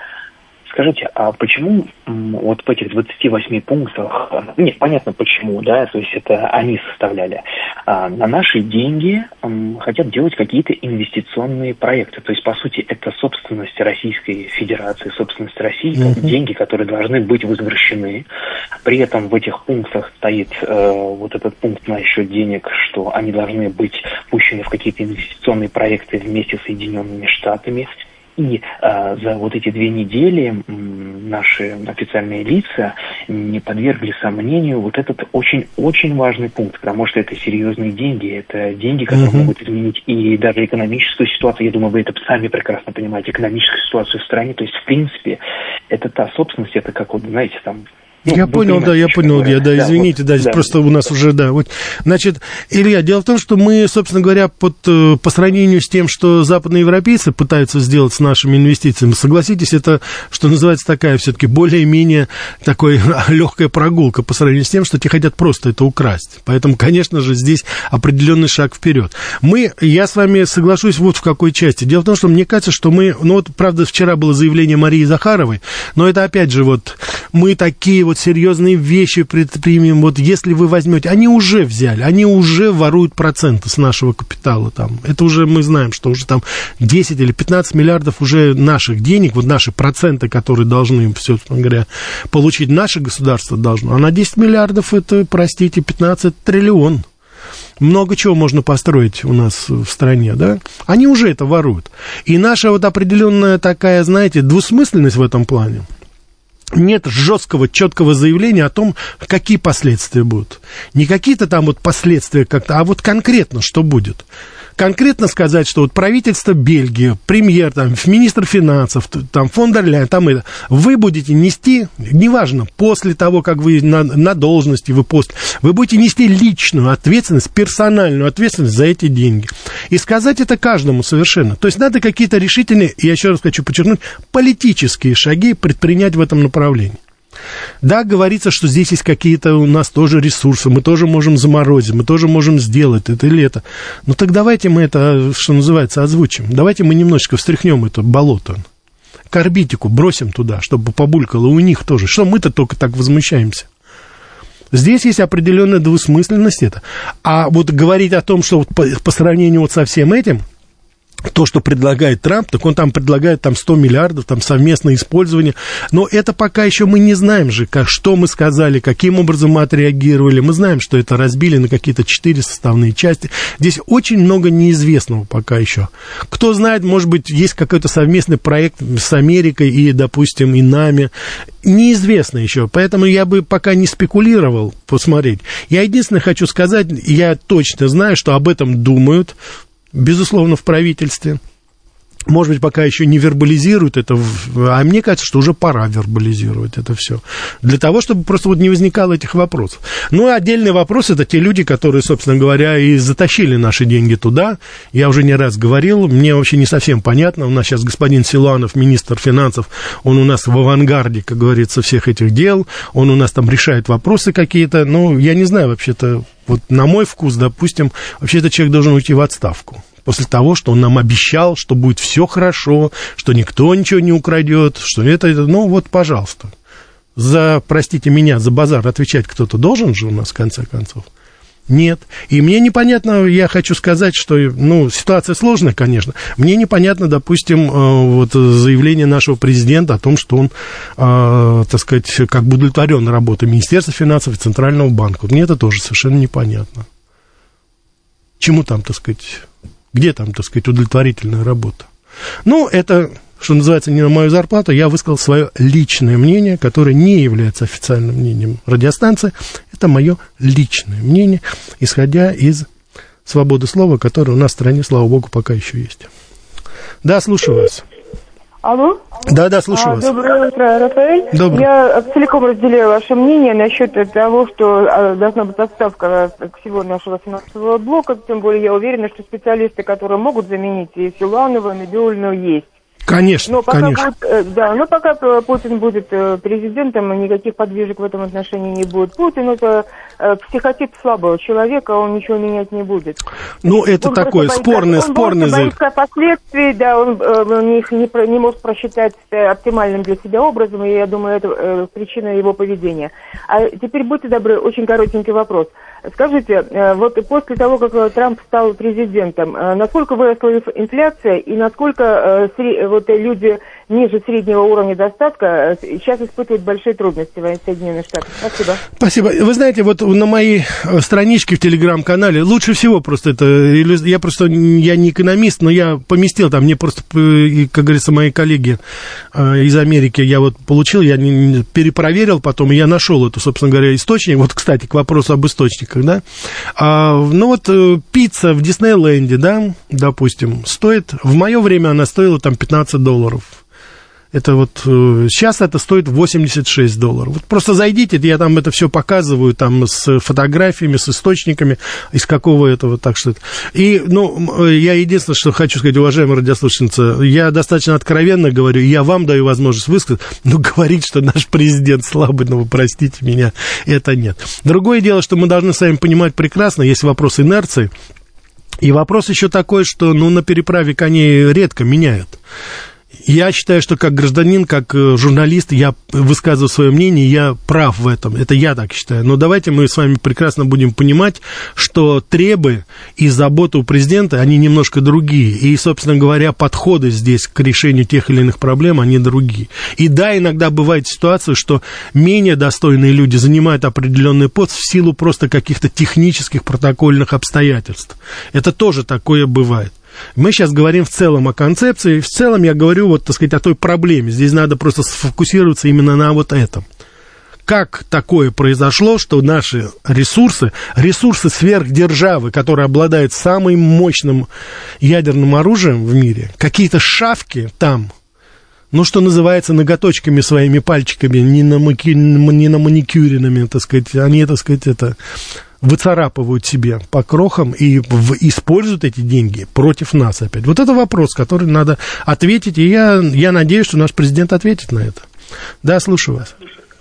Скажите, а почему вот в этих двадцати восьми пунктах, нет, понятно почему, да, то есть это они составляли, а на наши деньги м, хотят делать какие-то инвестиционные проекты, то есть, по сути, это собственность Российской Федерации, собственность России, mm-hmm. деньги, которые должны быть возвращены, при этом в этих пунктах стоит э, вот этот пункт насчет денег, что они должны быть пущены в какие-то инвестиционные проекты вместе с Соединенными Штатами. И а, за вот эти две недели м, наши официальные лица не подвергли сомнению вот этот очень-очень важный пункт, потому что это серьезные деньги, это деньги, которые uh-huh. могут изменить и даже экономическую ситуацию. Я думаю, вы это сами прекрасно понимаете, экономическую ситуацию в стране. То есть, в принципе, это та собственность, это как вот, знаете, там... Ну, я понял, да, я понял, я, да, извините, да, да, да, просто вот. У нас уже, да, вот, значит, Илья, дело в том, что мы, собственно говоря, под, по сравнению с тем, что западноевропейцы пытаются сделать с нашими инвестициями, согласитесь, это, что называется, такая все-таки более-менее такой легкая прогулка по сравнению с тем, что те хотят просто это украсть, поэтому, конечно же, здесь определенный шаг вперед. Мы, я с вами соглашусь вот в какой части. Дело в том, что мне кажется, что мы, ну вот, правда, вчера было заявление Марии Захаровой, но это, опять же, вот, мы такие вот серьезные вещи предпримем, вот если вы возьмете, они уже взяли, они уже воруют проценты с нашего капитала там, это уже мы знаем, что уже там десять или пятнадцать миллиардов уже наших денег, вот наши проценты, которые должны, все, говоря, получить наше государство должно, а на десять миллиардов это, простите, пятнадцать триллион. Много чего можно построить у нас в стране, да? Они уже это воруют. И наша вот определенная такая, знаете, двусмысленность в этом плане, нет жесткого, четкого заявления о том, какие последствия будут. Не какие-то там вот последствия как-то, а вот конкретно, что будет. Конкретно сказать, что вот правительство Бельгии, премьер, там, министр финансов, там, фон дер Ляйен, там это, вы будете нести, неважно, после того, как вы на, на должности, вы после, вы будете нести личную ответственность, персональную ответственность за эти деньги. И сказать это каждому совершенно. То есть надо какие-то решительные, я еще раз хочу подчеркнуть, политические шаги предпринять в этом направлении. Да, говорится, что здесь есть какие-то у нас тоже ресурсы, мы тоже можем заморозить, мы тоже можем сделать это или это. Ну так давайте мы это, что называется, озвучим. Давайте мы немножечко встряхнем это болото. Карбитику бросим туда, чтобы побулькало у них тоже. Что мы-то только так возмущаемся? Здесь есть определенная двусмысленность это. А вот говорить о том, что вот по, по сравнению вот со всем этим, то, что предлагает Трамп, так он там предлагает там сто миллиардов, там совместное использование. Но это пока еще мы не знаем же, как, что мы сказали, каким образом мы отреагировали. Мы знаем, что это разбили на какие-то четыре составные части. Здесь очень много неизвестного пока еще. Кто знает, может быть, есть какой-то совместный проект с Америкой и, допустим, и нами. Неизвестно еще, поэтому я бы пока не спекулировал посмотреть. Я единственное хочу сказать, я точно знаю, что об этом думают, безусловно, в правительстве. Может быть, пока еще не вербализируют это, а мне кажется, что уже пора вербализировать это все. Для того, чтобы просто вот не возникало этих вопросов. Ну, и отдельный вопрос, это те люди, которые, собственно говоря, и затащили наши деньги туда. Я уже не раз говорил, мне вообще не совсем понятно. У нас сейчас господин Силуанов, министр финансов, он у нас в авангарде, как говорится, всех этих дел. Он у нас там решает вопросы какие-то. Ну, я не знаю, вообще-то, вот на мой вкус, допустим, вообще этот человек должен уйти в отставку. После того, что он нам обещал, что будет все хорошо, что никто ничего не украдет, что это, это, ну вот, пожалуйста. За, простите меня, за базар отвечать кто-то должен же у нас, в конце концов? Нет. И мне непонятно, я хочу сказать, что, ну, ситуация сложная, конечно. Мне непонятно, допустим, вот заявление нашего президента о том, что он, э, так сказать, как бы удовлетворен работой Министерства финансов и Центрального банка. Мне это тоже совершенно непонятно. Чему там, так сказать... Где там, так сказать, удовлетворительная работа? Ну, это, что называется, не на мою зарплату. Я высказал свое личное мнение, которое не является официальным мнением радиостанции. Это мое личное мнение, исходя из свободы слова, которая у нас в стране, слава богу, пока еще есть. Да, слушаю вас. Алло? Да, да, слушаю а, вас. Доброе утро, Рафаэль. Доброе. Я целиком разделяю ваше мнение насчет того, что должна быть отставка всего нашего финансового блока. Тем более я уверена, что специалисты, которые могут заменить и Силуанова, и Набиуллину, есть. Конечно, но пока конечно. Будет, да, но пока Путин будет президентом, никаких подвижек в этом отношении не будет. Путин это психотип слабого человека, он ничего менять не будет. Ну, это он такое боится, спорное, он спорное заявление. Он боится последствий, да, он, он их не, не может просчитать оптимальным для себя образом, и я думаю, это э, причина его поведения. А теперь, будьте добры, очень коротенький вопрос. Скажите, вот после того, как Трамп стал президентом, насколько выросла инфляция и насколько вот люди ниже среднего уровня достатка сейчас испытывают большие трудности в Соединенных Штатах? Спасибо. Спасибо. Вы знаете, вот на моей страничке в Телеграм-канале лучше всего просто это, я просто, я не экономист, но я поместил там, мне просто, как говорится, мои коллеги из Америки, я вот получил, я перепроверил потом, и я нашел эту, собственно говоря, источник. Вот, кстати, к вопросу об источниках, да. А, ну вот пицца в Диснейленде, да, допустим, стоит, в мое время она стоила там пятнадцать долларов. Это вот, сейчас это стоит восемьдесят шесть долларов. Вот просто зайдите, я там это все показываю, там, с фотографиями, с источниками, из какого этого, так что... И, ну, я единственное, что хочу сказать, уважаемая радиослушательница, я достаточно откровенно говорю, и я вам даю возможность высказать, но говорить, что наш президент слабый, ну, вы простите меня, это нет. Другое дело, что мы должны с вами понимать прекрасно, есть вопрос инерции, и вопрос еще такой, что, ну, на переправе коней редко меняют. Я считаю, что как гражданин, как журналист, я высказываю свое мнение, я прав в этом, это я так считаю. Но давайте мы с вами прекрасно будем понимать, что требы и заботы у президента, они немножко другие. И, собственно говоря, подходы здесь к решению тех или иных проблем, они другие. И да, иногда бывает ситуация, что менее достойные люди занимают определенный пост в силу просто каких-то технических протокольных обстоятельств. Это тоже такое бывает. Мы сейчас говорим в целом о концепции, в целом я говорю, вот, так сказать, о той проблеме. Здесь надо просто сфокусироваться именно на вот этом. Как такое произошло, что наши ресурсы, ресурсы сверхдержавы, которая обладает самым мощным ядерным оружием в мире, какие-то шавки там, ну, что называется, ноготочками своими пальчиками, не, на маки... не на маникюренными, так сказать, они, так сказать, это выцарапывают себе по крохам и в... используют эти деньги против нас опять. Вот это вопрос, который надо ответить, и я, я надеюсь, что наш президент ответит на это. Да, слушаю вас.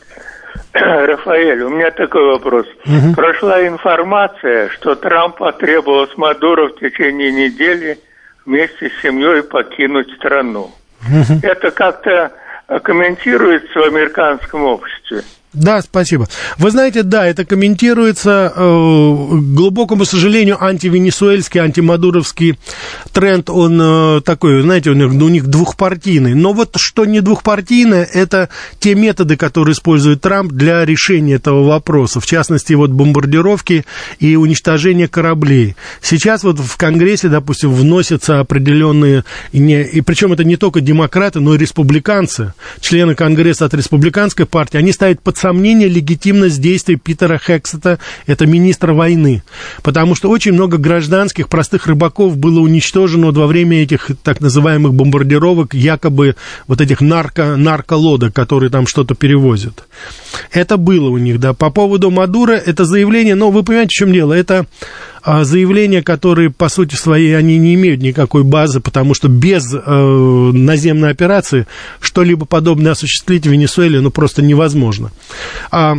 Рафаэль, у меня такой вопрос. Угу. Прошла информация, что Трамп потребовал с Мадуро в течение недели вместе с семьей покинуть страну. Угу. Это как-то комментируется в американском обществе? Да, спасибо. Вы знаете, да, это комментируется, э, к глубокому сожалению, антивенесуэльский, антимадуровский тренд, он э, такой, знаете, у них, у них двухпартийный. Но вот что не двухпартийное, это те методы, которые использует Трамп для решения этого вопроса. В частности, вот бомбардировки и уничтожение кораблей. Сейчас вот в Конгрессе, допустим, вносятся определенные, и, не, и причем это не только демократы, но и республиканцы, члены Конгресса от республиканской партии, они ставят под сомнение легитимность действий Питера Хексета, это министра войны, потому что очень много гражданских, простых рыбаков было уничтожено вот во время этих так называемых бомбардировок, якобы вот этих нарко, нарколодок, которые там что-то перевозят. Это было у них, да. По поводу Мадуро, это заявление, но вы понимаете, в чем дело, это заявления, которые, по сути своей, они не имеют никакой базы, потому что без э, наземной операции что-либо подобное осуществить в Венесуэле, ну, просто невозможно. А,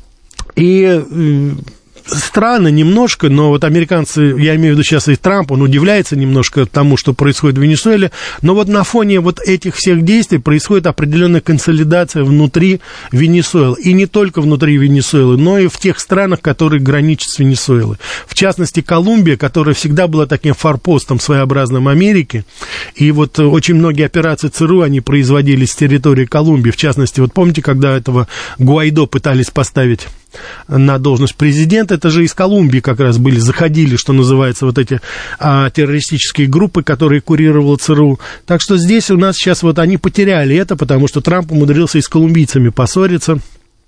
и э, странно немножко, но вот американцы, я имею в виду сейчас и Трамп, он удивляется немножко тому, что происходит в Венесуэле, но вот на фоне вот этих всех действий происходит определенная консолидация внутри Венесуэлы, и не только внутри Венесуэлы, но и в тех странах, которые граничат с Венесуэлой. В частности, Колумбия, которая всегда была таким форпостом своеобразным Америки, и вот очень многие операции ЦРУ, они производились с территории Колумбии, в частности, вот помните, когда этого Гуайдо пытались поставить на должность президента, это же из Колумбии как раз были, заходили, что называется, вот эти а, террористические группы, которые курировал ЦРУ. Так что здесь у нас сейчас вот они потеряли это, потому что Трамп умудрился и с колумбийцами поссориться,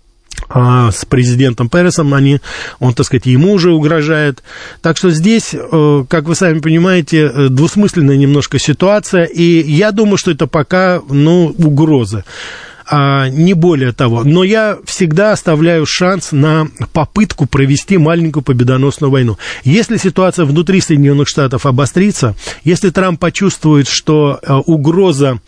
а, с президентом Пересом, они, он, так сказать, ему уже угрожает. Так что здесь, как вы сами понимаете, двусмысленная немножко ситуация, и я думаю, что это пока, ну, угроза. А, не более того. Но я всегда оставляю шанс на попытку провести маленькую победоносную войну. Если ситуация внутри Соединенных Штатов обострится, если Трамп почувствует, что а, угроза,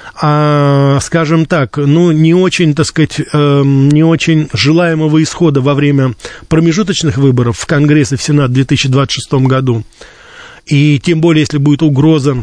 а, скажем так, ну, не очень, так сказать, э, не очень желаемого исхода во время промежуточных выборов в Конгресс и в Сенат в две тысячи двадцать шестом году, и тем более, если будет угроза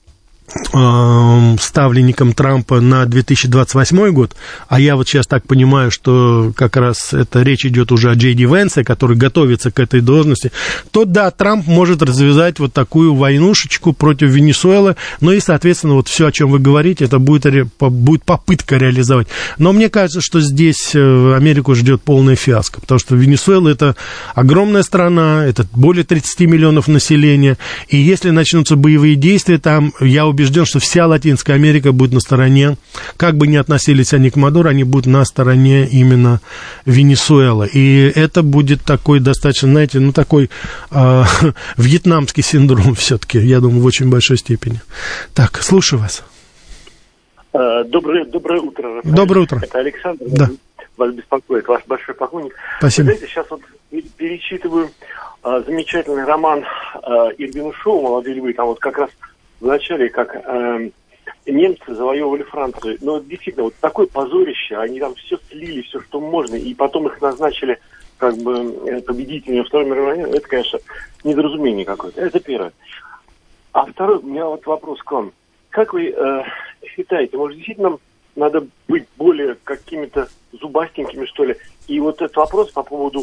ставленником Трампа на две тысячи двадцать восьмой год, а я вот сейчас так понимаю, что как раз это речь идет уже о Джей Ди Венсе, который готовится к этой должности, то да, Трамп может развязать вот такую войнушечку против Венесуэлы, ну и, соответственно, вот все, о чем вы говорите, это будет, будет попытка реализовать. Но мне кажется, что здесь Америку ждет полная фиаско, потому что Венесуэла это огромная страна, это более тридцать миллионов населения, и если начнутся боевые действия, там, я убежден, убежден, что вся Латинская Америка будет на стороне, как бы ни относились они к Мадуро, они будут на стороне именно Венесуэлы. И это будет такой достаточно, знаете, ну такой э, вьетнамский синдром все-таки, я думаю, в очень большой степени. Так, слушаю вас. Доброе, доброе утро, Рафаэль. Доброе утро. Это Александр, да. Вас беспокоит, ваш большой поклонник. Спасибо. Вы знаете, сейчас вот перечитываю а, замечательный роман а, Ирвина Шоу «Молодые львы», там вот как раз в начале, как э, немцы завоевывали Францию. Но действительно, вот такое позорище, они там все слили, все, что можно, и потом их назначили как бы победителями Второй мировой войны. Это, конечно, недоразумение какое-то. Это первое. А второй, у меня вот вопрос к вам. Как вы э, считаете, может, действительно надо быть более какими-то зубастенькими, что ли? И вот этот вопрос по поводу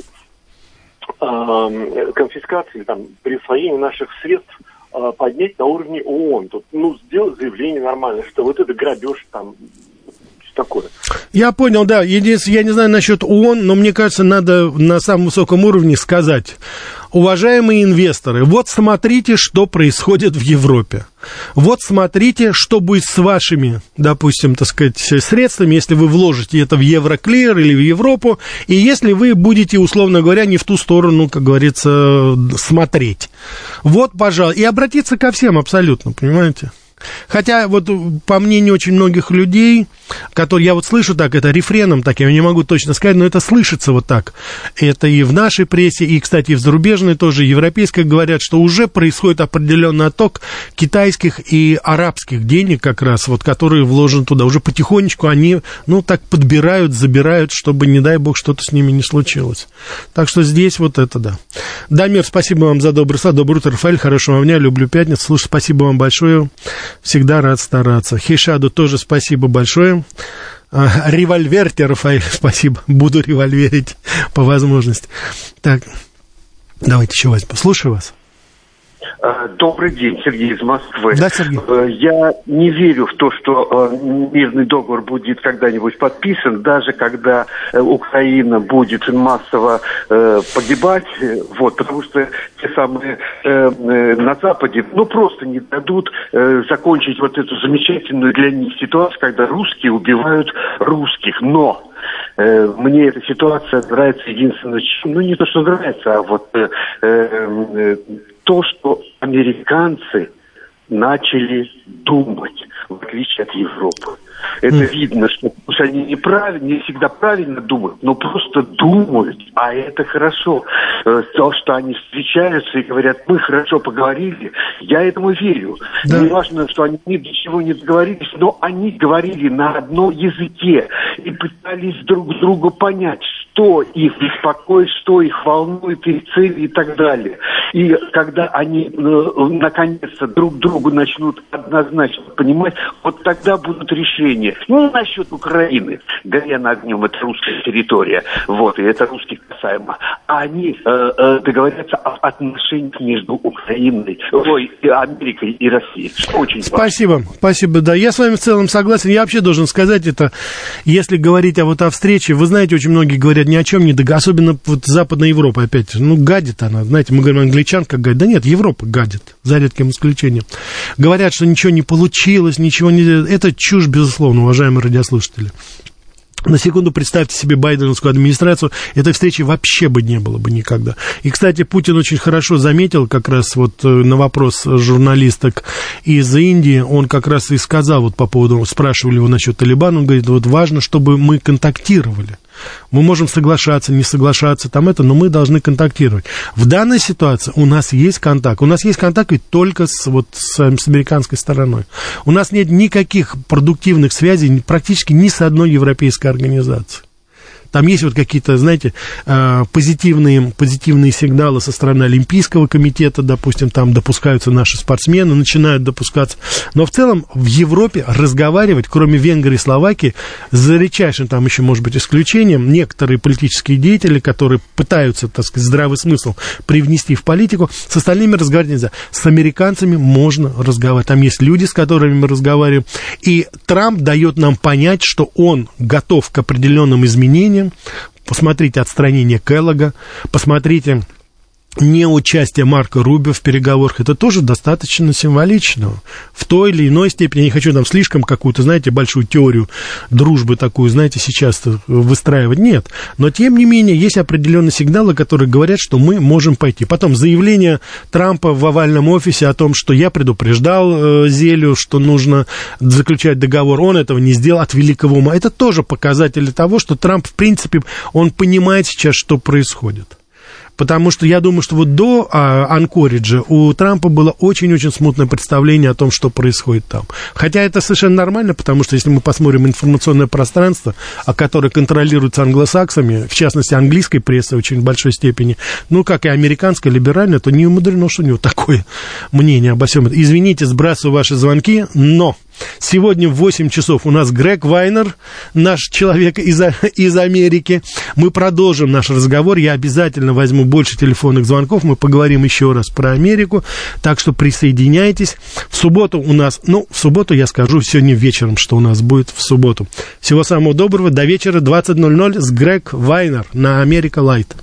э, конфискации, там, присвоения наших средств поднять на уровне ООН. Тут, ну, сделать заявление нормально, что вот это грабеж, там, что такое. Я понял, да. Единственное, я не знаю насчет ООН, но мне кажется, надо на самом высоком уровне сказать уважаемые инвесторы, вот смотрите, что происходит в Европе. Вот смотрите, что будет с вашими, допустим, так сказать, средствами, если вы вложите это в Евроклир или в Европу, и если вы будете, условно говоря, не в ту сторону, как говорится, смотреть. Вот, пожалуйста, и обратиться ко всем абсолютно, понимаете? Хотя, вот, по мнению очень многих людей, которые, я вот слышу так, это рефреном так, я не могу точно сказать, но это слышится вот так. Это и в нашей прессе, и, кстати, и в зарубежной тоже, европейской, говорят, что уже происходит определенный отток китайских и арабских денег как раз, вот, которые вложены туда. Уже потихонечку они, ну, так подбирают, забирают, чтобы, не дай бог, что-то с ними не случилось. Так что здесь вот это, да. Дамир, спасибо вам за добрый слова. Доброе утро, Рафаэль, хорошего вам дня, люблю пятницу. Слушай, спасибо вам большое. Всегда рад стараться. Хейшаду тоже спасибо большое. Револьверьте, Рафаэль, спасибо. Буду револьверить по возможности. Так, давайте еще возьмем. Слушаю вас. Добрый день, Сергей из Москвы. Да, Сергей. Я не верю в то, что мирный договор будет когда-нибудь подписан, даже когда Украина будет массово погибать, вот, потому что те самые на Западе, ну, просто не дадут закончить вот эту замечательную для них ситуацию, когда русские убивают русских. Но мне эта ситуация нравится единственное, ну, не то, что нравится, а вот э, э, то, что американцы начали думать, в отличие от Европы. Это mm. видно, что пусть они неправильно, не всегда правильно думают, но просто думают, а это хорошо. То, что они встречаются и говорят, мы хорошо поговорили, я этому верю. Да. Не важно, что они ни до чего не договорились, но они говорили на одном языке и пытались друг друга понять, что их беспокоит, что их волнует, их цели и так далее. И когда они наконец-то друг другу начнут однозначно понимать, вот тогда будут решения. Ну, насчет Украины. Горя на огнем, это русская территория. Вот, и это русских касаемо. А они э, э, договорятся о отношениях между Украиной, ой, Америкой и Россией. Что очень Спасибо, важно. Спасибо, да. Я с вами в целом согласен. Я вообще должен сказать это, если говорить о, вот, о встрече, вы знаете, очень многие говорят ни о чем не договорятся, особенно вот Западная Европа, опять, ну, гадит она, знаете, мы говорим, англичанка гадит. Да нет, Европа гадит, за редким исключением. Говорят, что ничего не получилось, ничего не... Это чушь, безусловно, уважаемые радиослушатели. На секунду представьте себе байденовскую администрацию, этой встречи вообще бы не было бы никогда. И, кстати, Путин очень хорошо заметил как раз вот на вопрос журналисток из Индии, он как раз и сказал вот по поводу, спрашивали его насчет Талибана, он говорит, вот важно, чтобы мы контактировали. Мы можем соглашаться, не соглашаться, там это, но мы должны контактировать. В данной ситуации у нас есть контакт. У нас есть контакт ведь только с, вот, с, с американской стороной. У нас нет никаких продуктивных связей практически ни с одной европейской организацией. Там есть вот какие-то, знаете, позитивные, позитивные сигналы со стороны Олимпийского комитета, допустим, там допускаются наши спортсмены, начинают допускаться. Но в целом в Европе разговаривать, кроме Венгрии и Словакии, за редчайшим там еще, может быть, исключением, некоторые политические деятели, которые пытаются, так сказать, здравый смысл привнести в политику, с остальными разговаривать нельзя. С американцами можно разговаривать. Там есть люди, с которыми мы разговариваем. И Трамп дает нам понять, что он готов к определенным изменениям. Посмотрите отстранение Келлога, посмотрите неучастие Марко Рубио в переговорах, это тоже достаточно символично. В той или иной степени, я не хочу там слишком какую-то, знаете, большую теорию дружбы такую, знаете, сейчас выстраивать, нет. Но, тем не менее, есть определенные сигналы, которые говорят, что мы можем пойти. Потом заявление Трампа в овальном офисе о том, что я предупреждал э, Зелю, что нужно заключать договор, он этого не сделал от великого ума. Это тоже показатель того, что Трамп, в принципе, он понимает сейчас, что происходит. Потому что я думаю, что вот до а, Анкориджа у Трампа было очень-очень смутное представление о том, что происходит там. Хотя это совершенно нормально, потому что если мы посмотрим информационное пространство, которое контролируется англосаксами, в частности, английской прессой в очень большой степени, ну, как и американское, либеральное, то не умудрено, что у него такое мнение обо всем этом. Извините, сбрасываю ваши звонки, но... Сегодня в восемь часов у нас Грег Вайнер, наш человек из, из Америки. Мы продолжим наш разговор. Я обязательно возьму больше телефонных звонков. Мы поговорим еще раз про Америку. Так что присоединяйтесь. В субботу у нас... Ну, в субботу я скажу сегодня вечером, что у нас будет в субботу. Всего самого доброго. До вечера двадцать ноль ноль с Грег Вайнер на Америка Лайт.